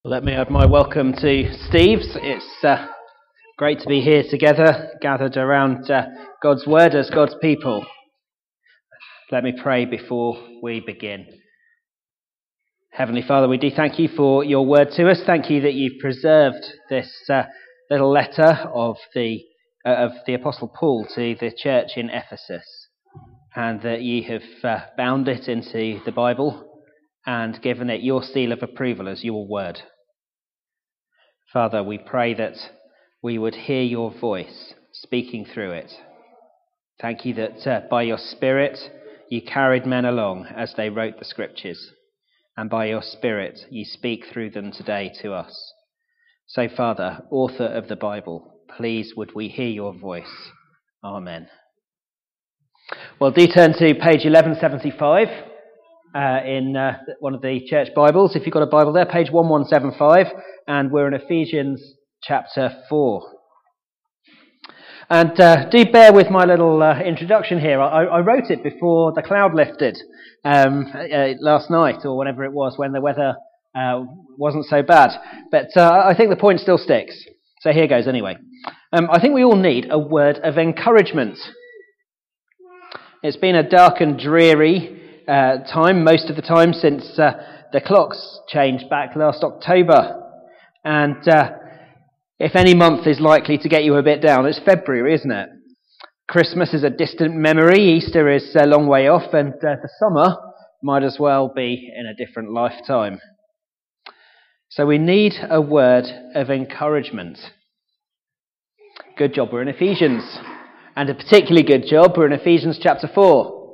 Let me add my welcome to Steve's. It's great to be here together, gathered around God's Word as God's people. Let me pray before we begin. Heavenly Father, we do thank you for your word to us. Thank you that you've preserved this little letter of the Apostle Paul to the church in Ephesus, and that you have bound it into the Bible and given it your seal of approval as your word. Father, we pray that we would hear your voice speaking through it. Thank you that by your Spirit you carried men along as they wrote the Scriptures, and by your Spirit you speak through them today to us. So, Father, author of the Bible, please would we hear your voice. Amen. Well, do turn to page 1175 in one of the church Bibles. If you've got a Bible there, page 1175, and we're in Ephesians chapter 4. And do bear with my little introduction here. I wrote it before the cloud lifted last night, or whenever it was, when the weather wasn't so bad. But I think the point still sticks. So here goes anyway. I think we all need a word of encouragement. It's been a dark and dreary time, most of the time, since the clocks changed back last October. And if any month is likely to get you a bit down, it's February, isn't it? Christmas is a distant memory, Easter is a long way off, and the summer might as well be in a different lifetime. So we need a word of encouragement. Good job we're in Ephesians, and a particularly good job we're in Ephesians chapter 4.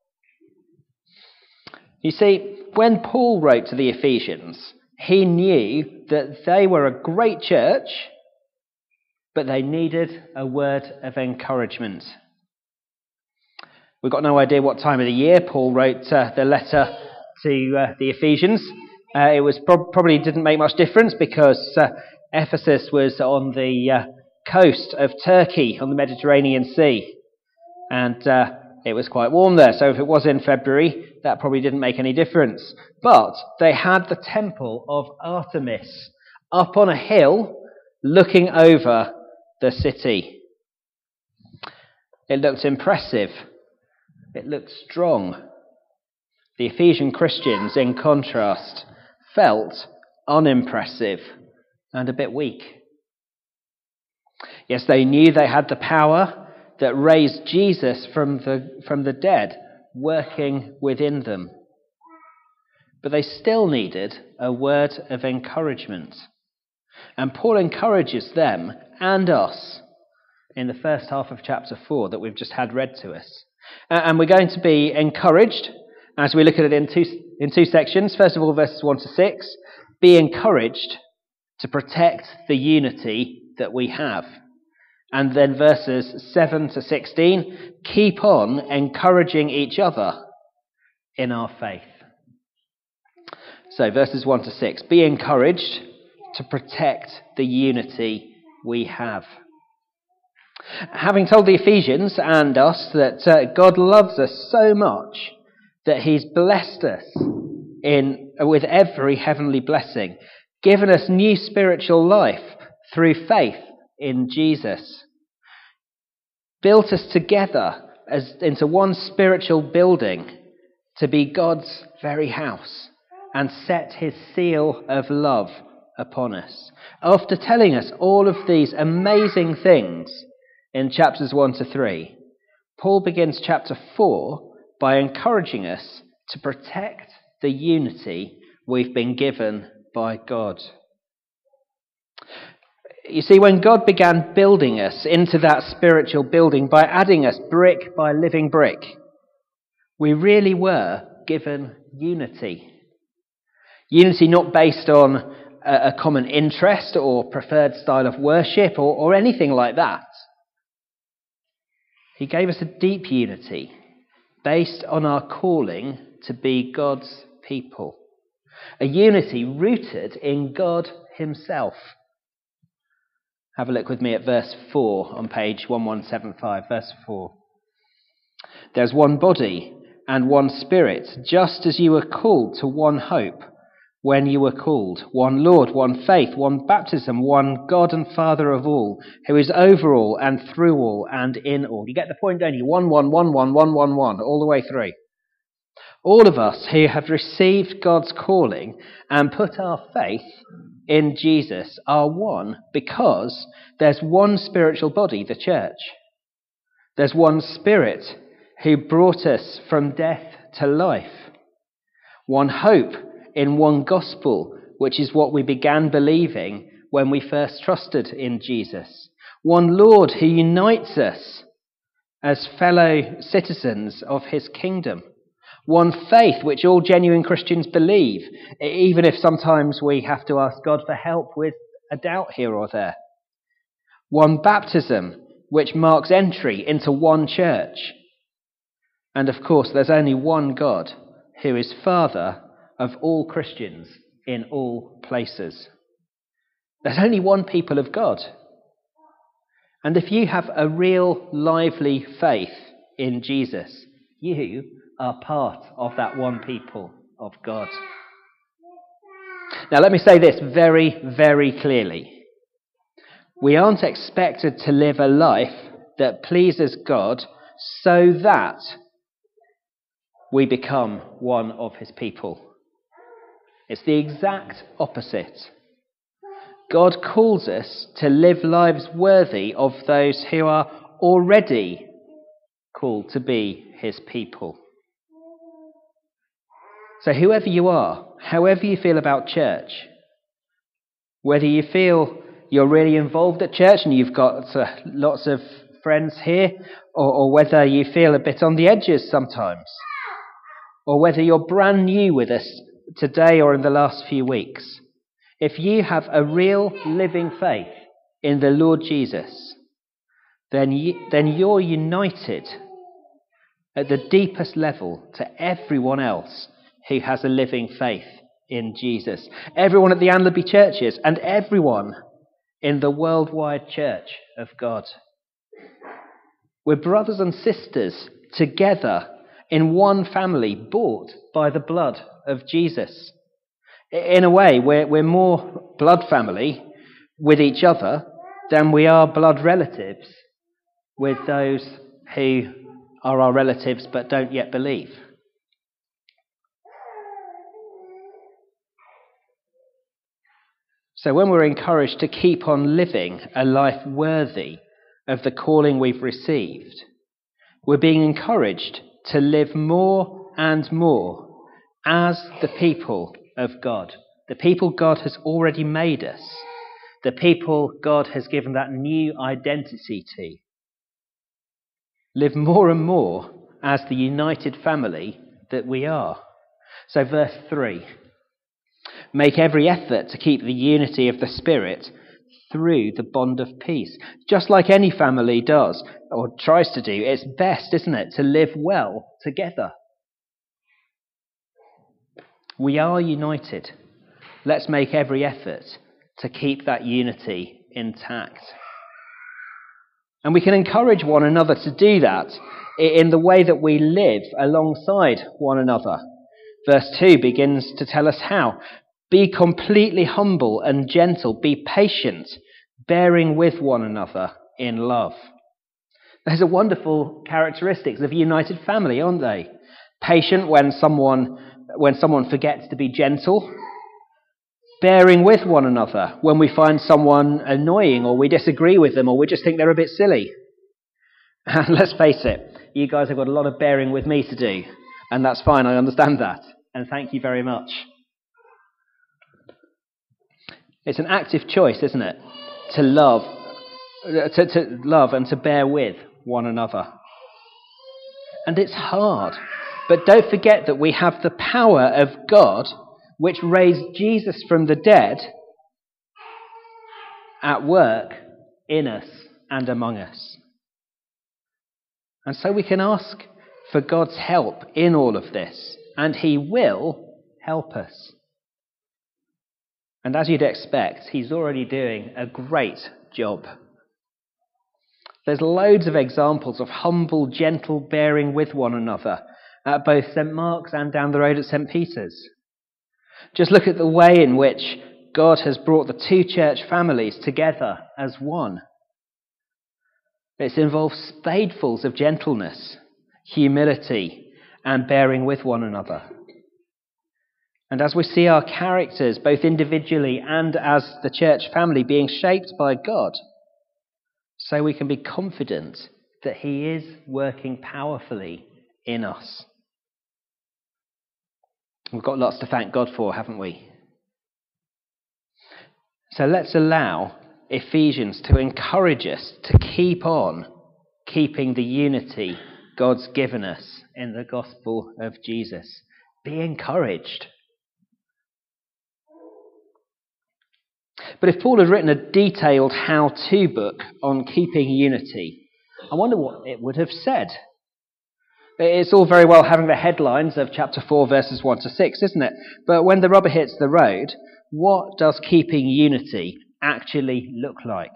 You see, when Paul wrote to the Ephesians, he knew that they were a great church, but they needed a word of encouragement. We've got no idea what time of the year Paul wrote the letter to the Ephesians. It was probably didn't make much difference because Ephesus was on the coast of Turkey on the Mediterranean Sea, and it was quite warm there, so if it was in February, that probably didn't make any difference. But they had the temple of Artemis up on a hill looking over the city. It looked impressive. It looked strong. The Ephesian Christians, in contrast, felt unimpressive and a bit weak. Yes, they knew they had the power that raised Jesus from the dead working within them. But they still needed a word of encouragement. And Paul encourages them and us in the first half of chapter 4 that we've just had read to us. And we're going to be encouraged as we look at it in two sections. First of all, verses 1 to 6. Be encouraged to protect the unity that we have. And then verses 7 to 16, keep on encouraging each other in our faith. So verses 1 to 6, be encouraged to protect the unity we have. Having told the Ephesians and us that God loves us so much that he's blessed us with every heavenly blessing, given us new spiritual life through faith in Jesus, built us together into one spiritual building to be God's very house, and set his seal of love upon us. After telling us all of these amazing things in chapters 1 to 3, Paul begins chapter 4 by encouraging us to protect the unity we've been given by God. You see, when God began building us into that spiritual building by adding us brick by living brick, we really were given unity. Unity not based on a common interest or preferred style of worship or anything like that. He gave us a deep unity based on our calling to be God's people. A unity rooted in God himself. Have a look with me at verse 4 on page 1175, verse 4. There's one body and one spirit, just as you were called to one hope when you were called. One Lord, one faith, one baptism, one God and Father of all, who is over all and through all and in all. You get the point, don't you? One, all the way through. All of us who have received God's calling and put our faith in Jesus are one because there's one spiritual body, the church. There's one Spirit who brought us from death to life. One hope in one gospel, which is what we began believing when we first trusted in Jesus. One Lord who unites us as fellow citizens of his kingdom. One faith which all genuine Christians believe, even if sometimes we have to ask God for help with a doubt here or there. One baptism which marks entry into one church. And of course, there's only one God who is Father of all Christians in all places. There's only one people of God. And if you have a real lively faith in Jesus, you are part of that one people of God. Now let me say this very, very clearly. We aren't expected to live a life that pleases God so that we become one of his people. It's the exact opposite. God calls us to live lives worthy of those who are already called to be his people. So whoever you are, however you feel about church, whether you feel you're really involved at church and you've got lots of friends here, or whether you feel a bit on the edges sometimes, or whether you're brand new with us today or in the last few weeks, if you have a real living faith in the Lord Jesus, then you're united at the deepest level to everyone else who has a living faith in Jesus. Everyone at the Anlaby churches and everyone in the worldwide church of God. We're brothers and sisters together in one family, bought by the blood of Jesus. In a way, we're more blood family with each other than we are blood relatives with those who are our relatives but don't yet believe. So when we're encouraged to keep on living a life worthy of the calling we've received, we're being encouraged to live more and more as the people of God, the people God has already made us, the people God has given that new identity to. Live more and more as the united family that we are. So verse 3. Make every effort to keep the unity of the Spirit through the bond of peace. Just like any family does, or tries to do, it's best, isn't it, to live well together. We are united. Let's make every effort to keep that unity intact. And we can encourage one another to do that in the way that we live alongside one another. Verse 2 begins to tell us how. Be completely humble and gentle. Be patient, bearing with one another in love. Those are wonderful characteristics of a united family, aren't they? Patient when someone forgets to be gentle. Bearing with one another when we find someone annoying or we disagree with them or we just think they're a bit silly. And let's face it, you guys have got a lot of bearing with me to do. And that's fine, I understand that. And thank you very much. It's an active choice, isn't it? To love and to bear with one another. And it's hard. But don't forget that we have the power of God, which raised Jesus from the dead, at work in us and among us. And so we can ask for God's help in all of this, and he will help us. And as you'd expect, he's already doing a great job. There's loads of examples of humble, gentle bearing with one another at both St. Mark's and down the road at St. Peter's. Just look at the way in which God has brought the two church families together as one. It's involved spadefuls of gentleness, humility, and bearing with one another. And as we see our characters, both individually and as the church family, being shaped by God, so we can be confident that He is working powerfully in us. We've got lots to thank God for, haven't we? So let's allow Ephesians to encourage us to keep on keeping the unity God's given us in the gospel of Jesus. Be encouraged. But if Paul had written a detailed how-to book on keeping unity, I wonder what it would have said. It's all very well having the headlines of chapter 4, verses 1 to 6, isn't it? But when the rubber hits the road, what does keeping unity actually look like?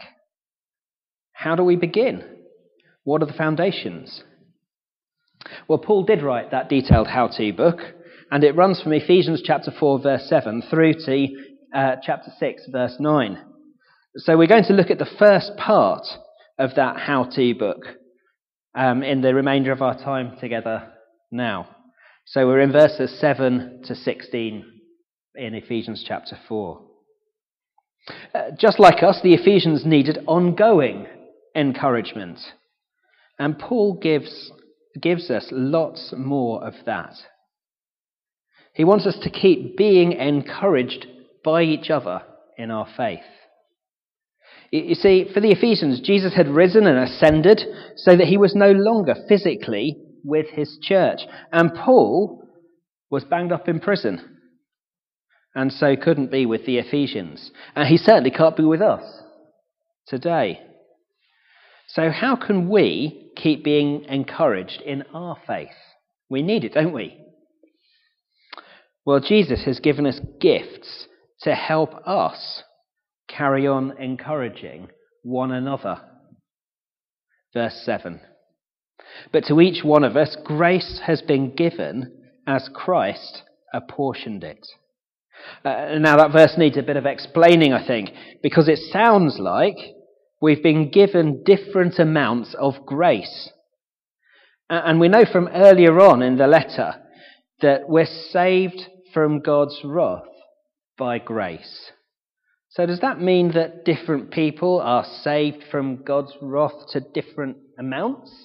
How do we begin? What are the foundations? Well, Paul did write that detailed how-to book, and it runs from Ephesians chapter 4, verse 7 through to chapter 6, verse 9. So we're going to look at the first part of that how-to book in the remainder of our time together now. So we're in verses 7 to 16 in Ephesians chapter 4. Just like us, the Ephesians needed ongoing encouragement. And Paul gives us lots more of that. He wants us to keep being encouraged by each other in our faith. You see, for the Ephesians, Jesus had risen and ascended so that he was no longer physically with his church. And Paul was banged up in prison and so couldn't be with the Ephesians. And he certainly can't be with us today. So how can we keep being encouraged in our faith? We need it, don't we? Well, Jesus has given us gifts to help us carry on encouraging one another. Verse 7. But to each one of us, grace has been given as Christ apportioned it. Now that verse needs a bit of explaining, I think, because it sounds like we've been given different amounts of grace. And we know from earlier on in the letter that we're saved from God's wrath by grace. So does that mean that different people are saved from God's wrath to different amounts?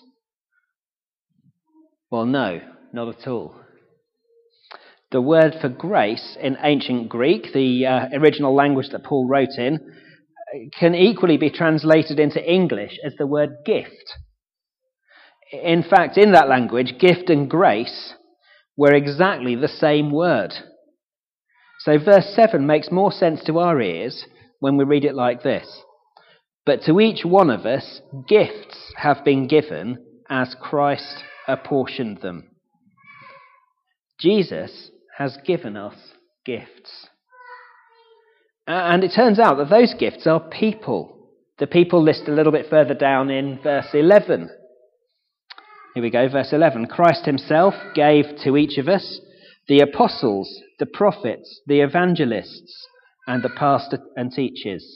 Well, no, not at all. The word for grace in ancient Greek, the original language that Paul wrote in, can equally be translated into English as the word gift. In fact, in that language, gift and grace were exactly the same word. So verse 7 makes more sense to our ears when we read it like this. But to each one of us, gifts have been given as Christ apportioned them. Jesus has given us gifts. And it turns out that those gifts are people. The people listed a little bit further down in verse 11. Here we go, verse 11. Christ himself gave to each of us the apostles, the prophets, the evangelists, and the pastors and teachers.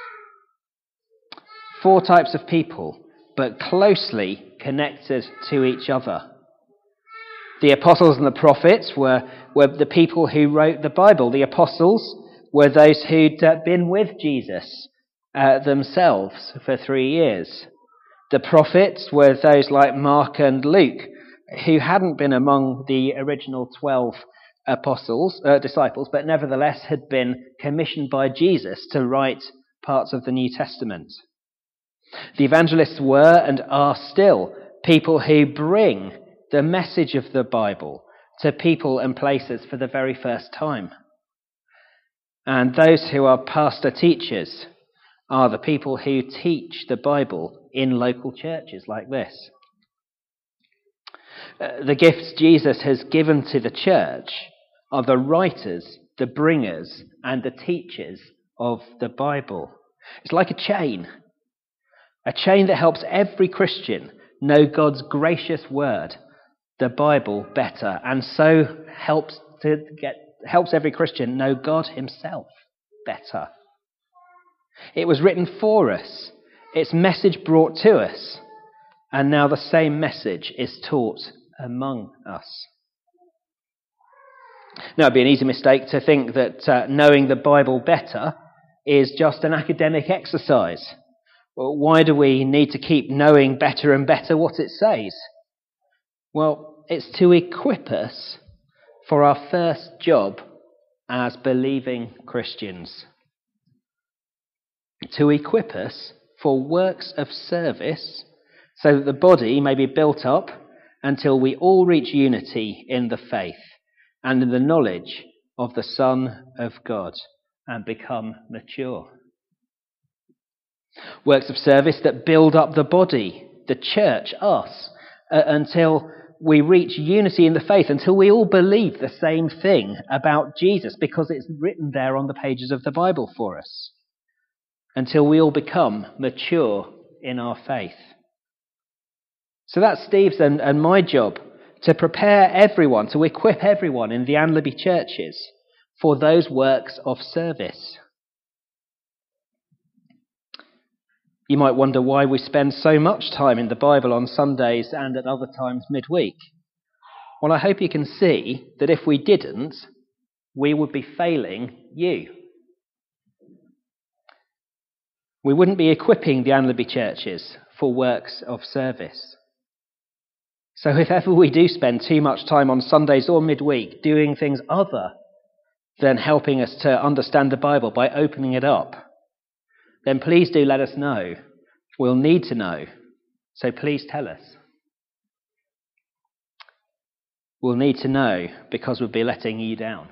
4 types of people, but closely connected to each other. The apostles and the prophets were the people who wrote the Bible. The apostles were those who'd been with Jesus themselves for 3 years. The prophets were those like Mark and Luke, who hadn't been among the original 12 disciples, but nevertheless had been commissioned by Jesus to write parts of the New Testament. The evangelists were and are still people who bring the message of the Bible to people and places for the very first time. And those who are pastor teachers are the people who teach the Bible in local churches like this. The gifts Jesus has given to the church are the writers, the bringers, and the teachers of the Bible. It's like a chain that helps every Christian know God's gracious word, the Bible, better, and so helps to get helps every Christian know God himself better. It was written for us, its message brought to us, and now the same message is taught among us. Now, it'd be an easy mistake to think that knowing the Bible better is just an academic exercise. Well, why do we need to keep knowing better and better what it says? Well, it's to equip us for our first job as believing Christians. To equip us for works of service so that the body may be built up until we all reach unity in the faith and in the knowledge of the Son of God and become mature. Works of service that build up the body, the church, us, until we reach unity in the faith, until we all believe the same thing about Jesus, because it's written there on the pages of the Bible for us, until we all become mature in our faith. So that's Steve's and my job, to prepare everyone, to equip everyone in the Anlaby churches for those works of service. You might wonder why we spend so much time in the Bible on Sundays and at other times midweek. Well, I hope you can see that if we didn't, we would be failing you. We wouldn't be equipping the Anlaby churches for works of service. So if ever we do spend too much time on Sundays or midweek doing things other than helping us to understand the Bible by opening it up, then please do let us know. We'll need to know. So please tell us. We'll need to know because we'll be letting you down.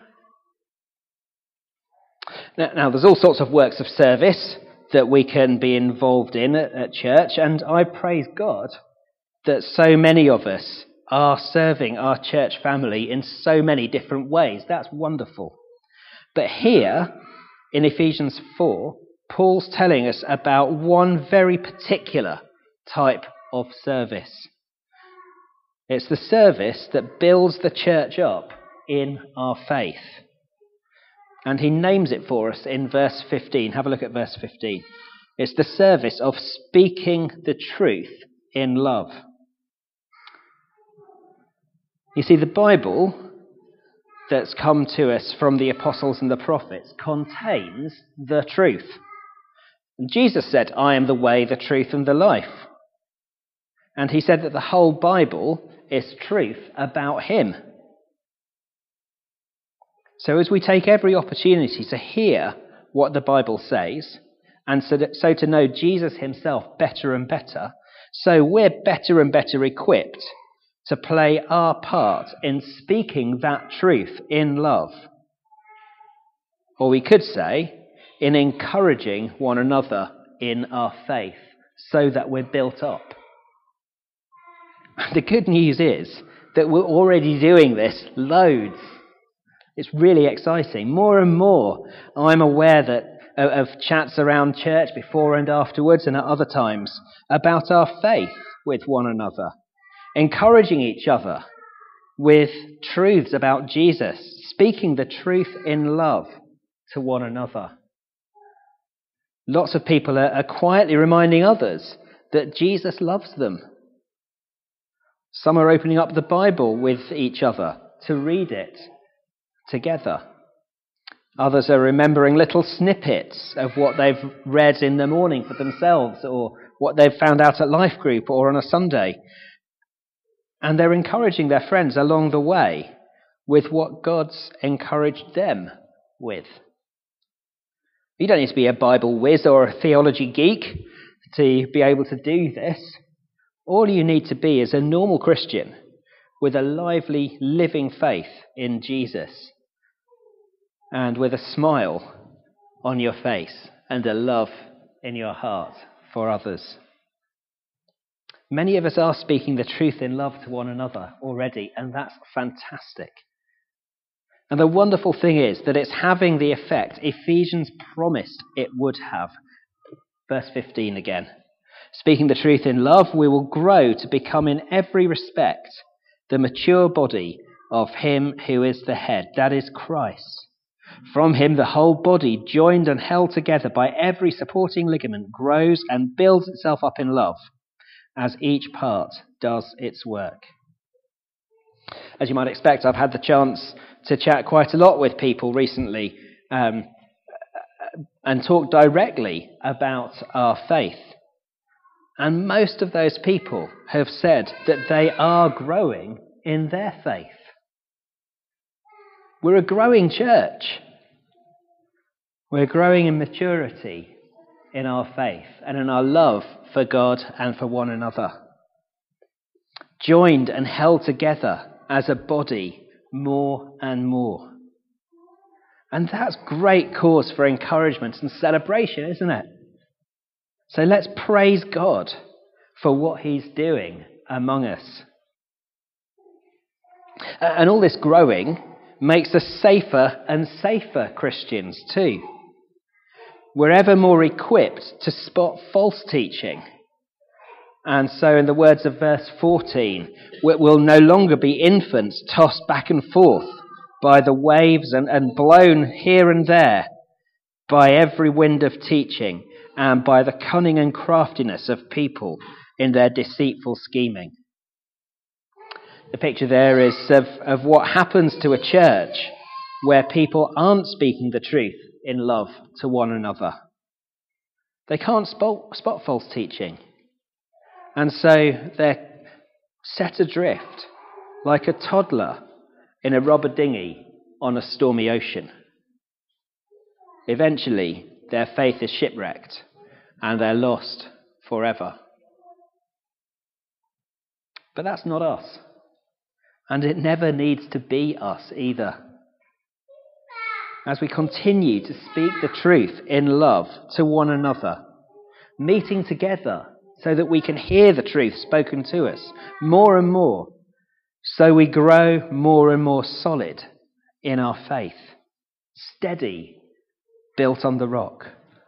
Now there's all sorts of works of service that we can be involved in at church, and I praise God that so many of us are serving our church family in so many different ways. That's wonderful. But here, in Ephesians 4, Paul's telling us about one very particular type of service. It's the service that builds the church up in our faith. And he names it for us in verse 15. Have a look at verse 15. It's the service of speaking the truth in love. You see, the Bible that's come to us from the apostles and the prophets contains the truth. And Jesus said, I am the way, the truth, and the life. And he said that the whole Bible is truth about him. So as we take every opportunity to hear what the Bible says, and so to know Jesus himself better and better, so we're better and better equipped to play our part in speaking that truth in love. Or we could say, in encouraging one another in our faith, so that we're built up. The good news is that we're already doing this loads. It's really exciting. More and more, I'm aware that of chats around church before and afterwards and at other times about our faith with one another, encouraging each other with truths about Jesus, speaking the truth in love to one another. Lots of people are quietly reminding others that Jesus loves them. Some are opening up the Bible with each other to read it together. Others are remembering little snippets of what they've read in the morning for themselves, or what they've found out at life group or on a Sunday. And they're encouraging their friends along the way with what God's encouraged them with. You don't need to be a Bible whiz or a theology geek to be able to do this. All you need to be is a normal Christian with a lively, living faith in Jesus, and with a smile on your face and a love in your heart for others. Many of us are speaking the truth in love to one another already, and that's fantastic. And the wonderful thing is that it's having the effect Ephesians promised it would have. Verse 15 again. Speaking the truth in love, we will grow to become in every respect the mature body of him who is the head, that is Christ. From him the whole body, joined and held together by every supporting ligament, grows and builds itself up in love, as each part does its work. As you might expect, I've had the chance to chat quite a lot with people recently and talk directly about our faith. And most of those people have said that they are growing in their faith. We're a growing church. We're growing in maturity in our faith and in our love for God and for one another. Joined and held together as a body more and more. And that's great cause for encouragement and celebration, isn't it? So let's praise God for what he's doing among us. And all this growing makes us safer and safer Christians too. We're ever more equipped to spot false teaching. And so in the words of verse 14, we'll no longer be infants tossed back and forth by the waves and blown here and there by every wind of teaching and by the cunning and craftiness of people in their deceitful scheming. The picture there is of what happens to a church where people aren't speaking the truth in love to one another. They can't spot false teaching. And so they're set adrift like a toddler in a rubber dinghy on a stormy ocean. Eventually, their faith is shipwrecked and they're lost forever. But that's not us. And it never needs to be us either. As we continue to speak the truth in love to one another, meeting together so that we can hear the truth spoken to us more and more, so we grow more and more solid in our faith, steady, built on the rock.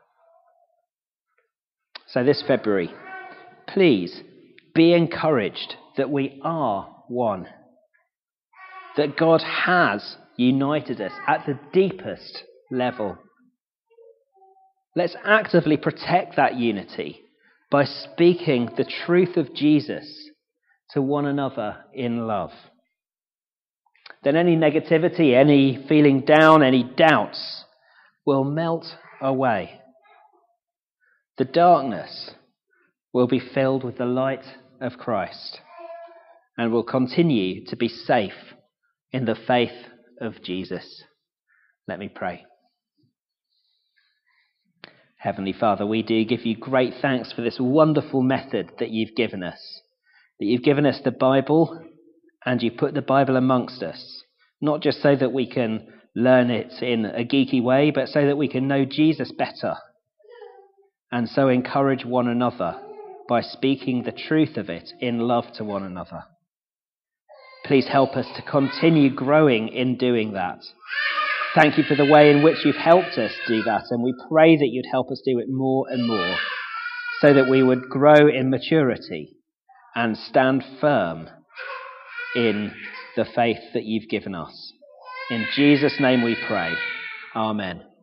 So this February, please be encouraged that we are one, that God has united us at the deepest level. Let's actively protect that unity by speaking the truth of Jesus to one another in love. Then any negativity, any feeling down, any doubts will melt away. The darkness will be filled with the light of Christ and will continue to be safe in the faith of Jesus. Let me pray. Heavenly Father, we do give you great thanks for this wonderful method that you've given us. That you've given us the Bible and you put the Bible amongst us. Not just so that we can learn it in a geeky way, but so that we can know Jesus better. And so encourage one another by speaking the truth of it in love to one another. Please help us to continue growing in doing that. Thank you for the way in which you've helped us do that, and we pray that you'd help us do it more and more, so that we would grow in maturity and stand firm in the faith that you've given us. In Jesus' name we pray. Amen.